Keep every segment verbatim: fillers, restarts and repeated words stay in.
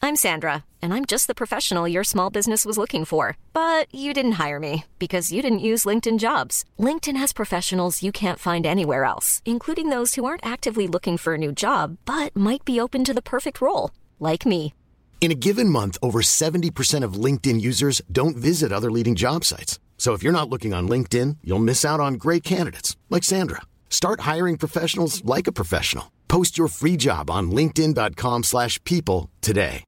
I'm Sandra, and I'm just the professional your small business was looking for. But you didn't hire me because you didn't use LinkedIn Jobs. LinkedIn has professionals you can't find anywhere else, including those who aren't actively looking for a new job, but might be open to the perfect role, like me. In a given month, over seventy percent of LinkedIn users don't visit other leading job sites. So if you're not looking on LinkedIn, you'll miss out on great candidates like Sandra. Start hiring professionals like a professional. Post your free job on linkedin.com slash people today.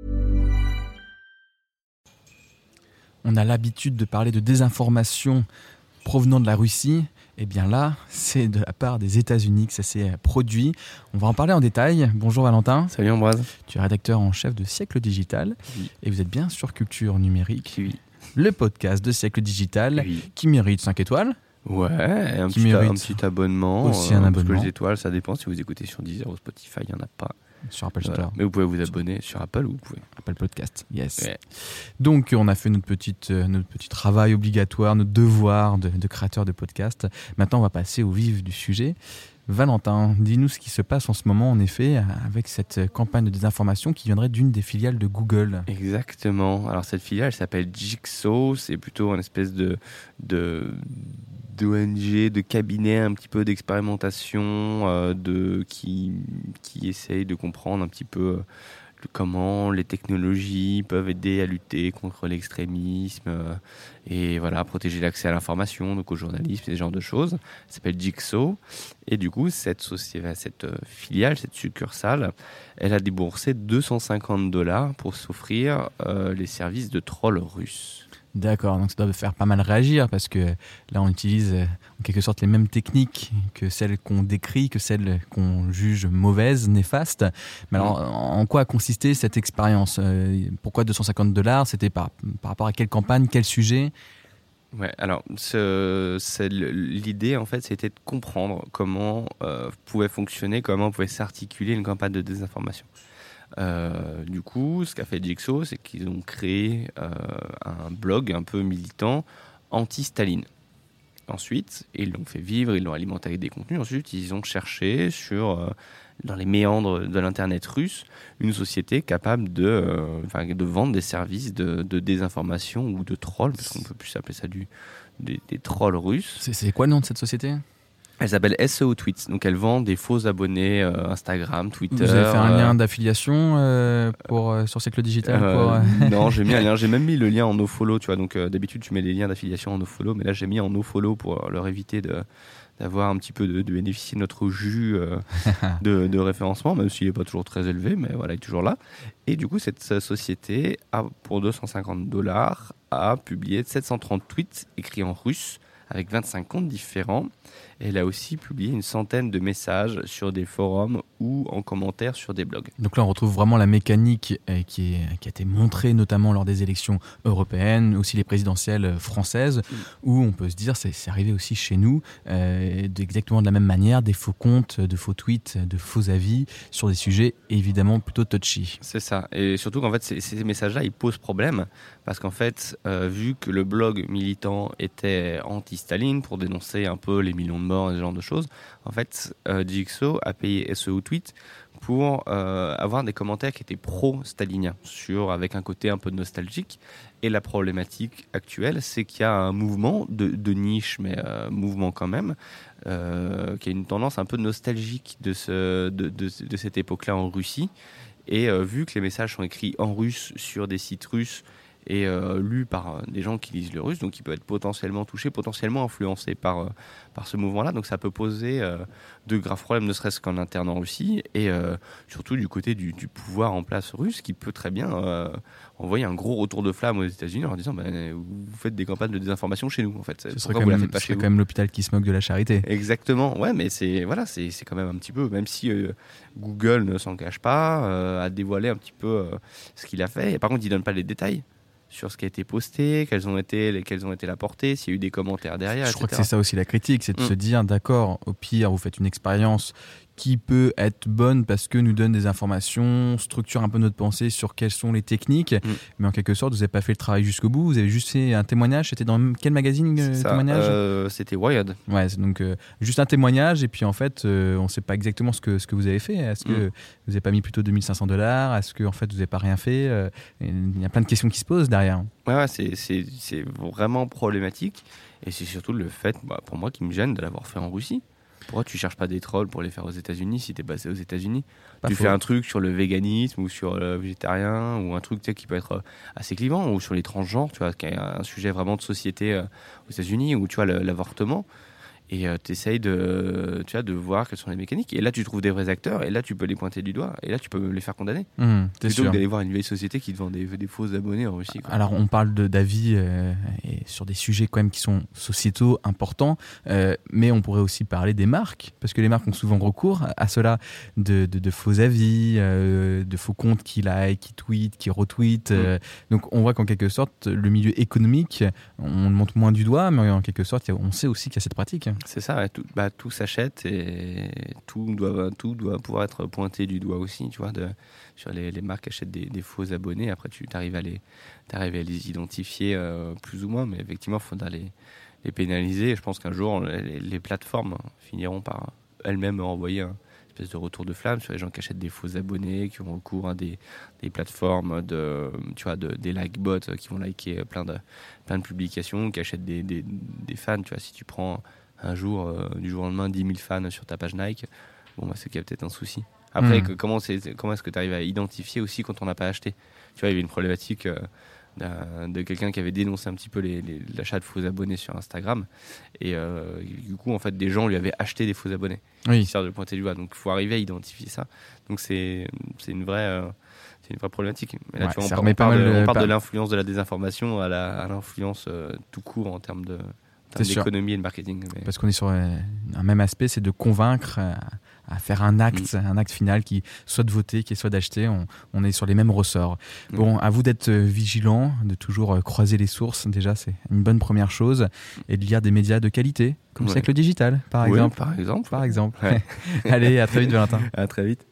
On a l'habitude de parler de désinformation provenant de la Russie. Eh bien là, c'est de la part des États-Unis que ça s'est produit. On va en parler en détail. Bonjour Valentin. Salut Ambroise. Tu es rédacteur en chef de Siècle Digital. Oui. Et vous êtes bien sur Culture Numérique. Oui. Le podcast de Siècle Digital Oui. qui mérite cinq étoiles. Ouais, un qui petit, mérite un petit abonnement. aussi euh, un parce abonnement. que les étoiles, ça dépend. Si vous écoutez sur Deezer ou Spotify, il n'y en a pas. Sur Apple Store. Voilà. Mais vous pouvez vous abonner sur Apple ou vous pouvez. Apple Podcast, yes. Ouais. Donc, on a fait notre, petite, euh, notre petit travail obligatoire, notre devoir de, de créateur de podcast. Maintenant, on va passer au vif du sujet. Valentin, dis-nous ce qui se passe en ce moment, en effet, avec cette campagne de désinformation qui viendrait d'une des filiales de Google. Exactement. Alors, cette filiale, elle s'appelle Jigsaw. C'est plutôt une espèce de, de, d'O N G, de cabinet un petit peu d'expérimentation euh, de, qui, qui essaye de comprendre un petit peu euh, comment les technologies peuvent aider à lutter contre l'extrémisme euh, et voilà, protéger l'accès à l'information, donc au journalisme, ce genre de choses. Ça s'appelle Jigsaw. Et du coup, cette, société, cette euh, filiale, cette succursale, elle a déboursé deux cent cinquante dollars pour s'offrir euh, les services de trolls russes. D'accord, donc ça doit faire pas mal réagir parce que là on utilise en quelque sorte les mêmes techniques que celles qu'on décrit, que celles qu'on juge mauvaises, néfastes. Mais alors en quoi a consisté cette expérience ? Pourquoi deux cent cinquante dollars ? C'était par, par rapport à quelle campagne, quel sujet ? Ouais, alors ce, c'est l'idée en fait, c'était de comprendre comment euh, pouvait fonctionner, comment pouvait s'articuler une campagne de désinformation. Euh, du coup, ce qu'a fait Jigsaw, c'est qu'ils ont créé euh, un blog un peu militant anti-Staline. Ensuite, ils l'ont fait vivre, ils l'ont alimenté avec des contenus. Ensuite, ils ont cherché sur, euh, dans les méandres de l'internet russe, une société capable de, euh, enfin, de vendre des services de, de désinformation ou de trolls, parce qu'on ne peut plus appeler ça du, des, des trolls russes. C'est, c'est quoi le nom de cette société ? Elle s'appelle S E O Tweets, donc elle vend des faux abonnés euh, Instagram, Twitter. Vous avez fait un euh, lien d'affiliation euh, pour, euh, sur Siècle Digital euh, pour, euh... Non, j'ai mis un lien, j'ai même mis le lien en nofollow, tu vois. Donc euh, d'habitude tu mets des liens d'affiliation en nofollow, mais là j'ai mis en nofollow pour leur éviter de d'avoir un petit peu de, de bénéficier de notre jus euh, de, de référencement, même s'il n'est pas toujours très élevé, mais voilà, il est toujours là. Et du coup, cette société, a, pour deux cent cinquante dollars, a publié sept cent trente tweets écrits en russe avec vingt-cinq comptes différents. Elle a aussi publié une centaine de messages sur des forums ou en commentaire sur des blogs. Donc là, on retrouve vraiment la mécanique euh, qui, est, qui a été montrée notamment lors des élections européennes, aussi les présidentielles françaises, mmh. où on peut se dire, c'est, c'est arrivé aussi chez nous, euh, exactement de la même manière, des faux comptes, de faux tweets, de faux avis sur des sujets évidemment plutôt touchy. C'est ça. Et surtout qu'en fait, ces, ces messages-là, ils posent problème parce qu'en fait, euh, vu que le blog militant était anti-Staline pour dénoncer un peu les millions de morts et ce genre de choses, en fait, euh, Jigsaw a payé S E O Tweet pour euh, avoir des commentaires qui étaient pro-staliniens, sur, avec un côté un peu nostalgique. Et la problématique actuelle, c'est qu'il y a un mouvement de, de niche, mais euh, mouvement quand même, euh, qui a une tendance un peu nostalgique de, ce, de, de, de cette époque-là en Russie. Et euh, vu que les messages sont écrits en russe sur des sites russes, et euh, lu par euh, des gens qui lisent le russe, donc il peut être potentiellement touché, potentiellement influencé par, euh, par ce mouvement-là. Donc ça peut poser euh, de graves problèmes, ne serait-ce qu'en interne en Russie, et euh, surtout du côté du, du pouvoir en place russe, qui peut très bien euh, envoyer un gros retour de flamme aux États-Unis en leur disant bah, vous faites des campagnes de désinformation chez nous, en fait. Ce serait, quand même, ce serait quand même l'hôpital qui se moque de la charité. Exactement, ouais, mais c'est, voilà, c'est, c'est quand même un petit peu, même si euh, Google ne s'engage pas euh, à dévoiler un petit peu euh, ce qu'il a fait, et par contre il ne donne pas les détails sur ce qui a été posté, quelles ont été, quelles ont été la portée, s'il y a eu des commentaires derrière, Je et cetera. crois que c'est ça aussi la critique, c'est de mmh. se dire, d'accord, au pire, vous faites une expérience qui peut être bonne parce que nous donne des informations, structure un peu notre pensée sur quelles sont les techniques, mmh. mais en quelque sorte, vous n'avez pas fait le travail jusqu'au bout, vous avez juste fait un témoignage. C'était dans quel magazine le témoignage euh, C'était Wired. Ouais, donc euh, juste un témoignage, et puis en fait, euh, on ne sait pas exactement ce que, ce que vous avez fait. Est-ce que mmh. vous n'avez pas mis plutôt deux mille cinq cents dollars? Est-ce que en fait, vous n'avez pas rien fait? euh, Il y a plein de questions qui se posent derrière. Ouais, ouais c'est, c'est, c'est vraiment problématique. Et c'est surtout le fait, bah, pour moi, qui me gêne de l'avoir fait en Russie. Pourquoi tu cherches pas des trolls pour les faire aux États-Unis si t'es basé aux États-Unis? Pas Tu faux. Fais un truc sur le véganisme ou sur le végétarien, ou un truc tu sais, qui peut être assez clivant, ou sur les transgenres, tu vois, qui est un sujet vraiment de société euh, aux États-Unis, ou tu vois, le, l'avortement. Et euh, tu essayes de, tu vois, de voir quelles sont les mécaniques. Et là, tu trouves des vrais acteurs, et là, tu peux les pointer du doigt, et là, tu peux les faire condamner. Mmh, Plutôt sûr. que d'aller voir une vieille société qui te vend des, des faux abonnés en Russie. Quoi. Alors, on parle de, d'avis euh, et sur des sujets quand même qui sont sociétaux, importants, euh, mais on pourrait aussi parler des marques, parce que les marques ont souvent recours à cela, de, de, de faux avis, euh, de faux comptes qui like, qui tweetent, qui retweetent. Mmh. Euh, donc, on voit qu'en quelque sorte, le milieu économique, on le montre moins du doigt, mais en quelque sorte, on sait aussi qu'il y a cette pratique. C'est ça, tout, bah, tout s'achète et tout doit, tout doit pouvoir être pointé du doigt aussi, tu vois, de, sur les, les marques achètent des, des faux abonnés, après tu arrives à les, t'arrives à les identifier euh, plus ou moins, mais effectivement il faudra les, les pénaliser. Et je pense qu'un jour les, les plateformes finiront par elles-mêmes envoyer un espèce de retour de flamme sur les gens qui achètent des faux abonnés, qui ont recours à des, des plateformes de, tu vois, de, des like bots qui vont liker plein de, plein de publications, qui achètent des, des, des fans, tu vois, si tu prends un jour, euh, du jour au lendemain, dix mille fans sur ta page Nike, bon, bah, c'est qu'il y a peut-être un souci. Après, mmh. que, comment, c'est, comment est-ce que tu arrives à identifier aussi quand on n'a pas acheté? Tu vois, il y avait une problématique euh, de quelqu'un qui avait dénoncé un petit peu les, les, l'achat de faux abonnés sur Instagram. Et euh, du coup, en fait, des gens lui avaient acheté des faux abonnés. Oui. Histoire de le pointer du doigt. Donc, il faut arriver à identifier ça. Donc, c'est, c'est, une, vraie, euh, c'est une vraie problématique. Mais là, ouais, tu vois, on, on, parle de, de, on parle pas... de l'influence de la désinformation à, la, à l'influence euh, tout court en termes de... d'économie et de marketing. Mais... Parce qu'on est sur un même aspect, c'est de convaincre à, à faire un acte, mmh. un acte final qui soit de voter, qui soit d'acheter. On, on est sur les mêmes ressorts. Mmh. Bon, à vous d'être vigilant, de toujours croiser les sources. Déjà, c'est une bonne première chose. Et de lire des médias de qualité, comme ouais. c'est avec le digital, par oui, exemple. Par exemple. Par exemple. Ouais. Allez, à très vite, Valentin. À très vite.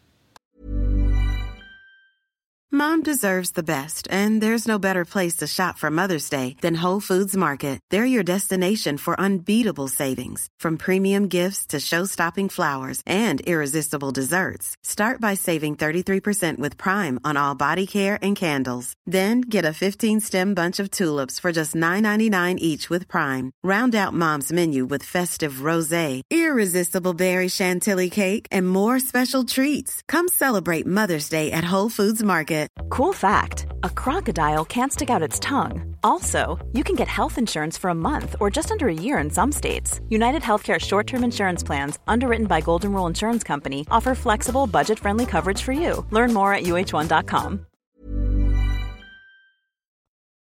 Mom deserves the best, and there's no better place to shop for Mother's Day than Whole Foods Market. They're your destination for unbeatable savings, from premium gifts to show-stopping flowers and irresistible desserts. Start by saving thirty-three percent with Prime on all body care and candles. Then get a fifteen-stem bunch of tulips for just nine ninety-nine each with Prime. Round out Mom's menu with festive rosé, irresistible berry chantilly cake, and more special treats. Come celebrate Mother's Day at Whole Foods Market. Cool fact, a crocodile can't stick out its tongue. Also, you can get health insurance for a month or just under a year in some states. United Healthcare short-term insurance plans, underwritten by Golden Rule Insurance Company, offer flexible, budget-friendly coverage for you. Learn more at U H one dot com.